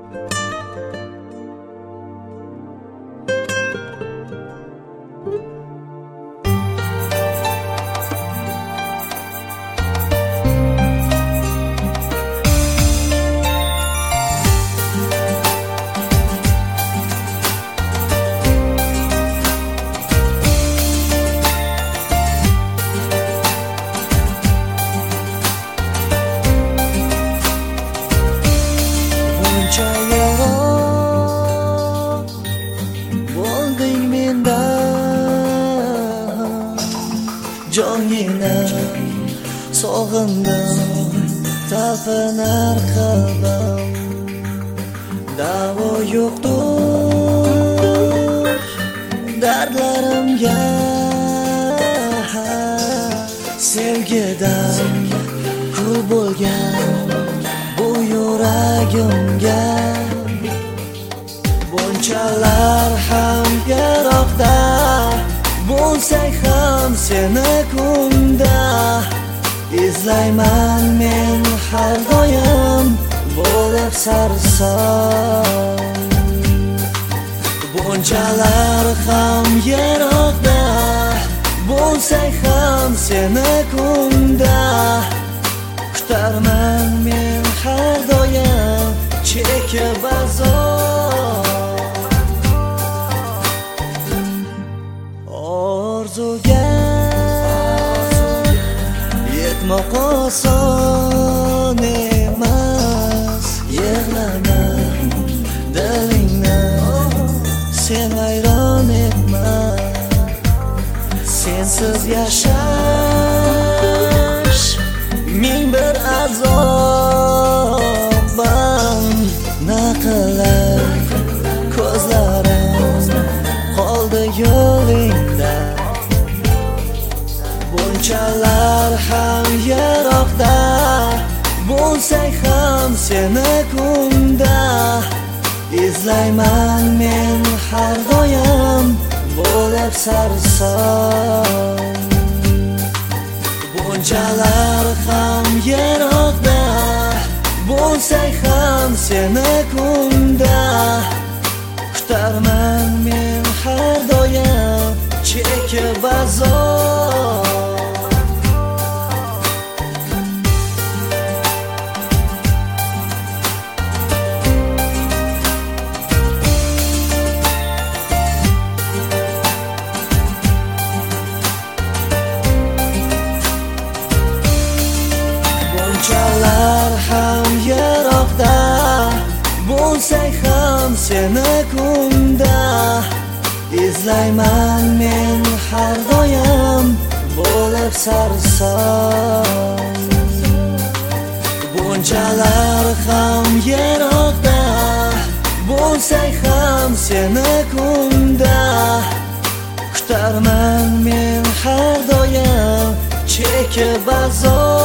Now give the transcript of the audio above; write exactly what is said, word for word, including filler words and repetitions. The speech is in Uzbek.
Joningni sog'indim, talpinar qalbim. Davo yo'qdir dardlarimga, sevgidan kul bo'lgan bu yuragimga. Bunchalar ham yaroqda bo'lsak ham seni kunda, izlayman men har doim bo'lib sarson. Bunchalar ham yaroqda bo'lsak ham seni kunda, kutarman men har doim chekib azor. Orzuga yetmoq oson emas, yig'lama dilingni sen vayron etma. Sensiz yashash ming bir azobam, naqllar ko'zlarim qoldi yo'lingda. Bunchalar ham yaroqda bo'lsak ham seni kunda, izlayman men har doim bo'lib sarson. Bunchalar ham yaroqda bo'lsak ham seni kunda, kutarman men har doim chekib azor. Bunchalar ham yaroqda bo'lsak ham seni kunda, izlayman men har doim bo'lib sarson. Bunchalar ham yaroqda bo'lsak ham seni kunda, kutarman men har doim chekib azor.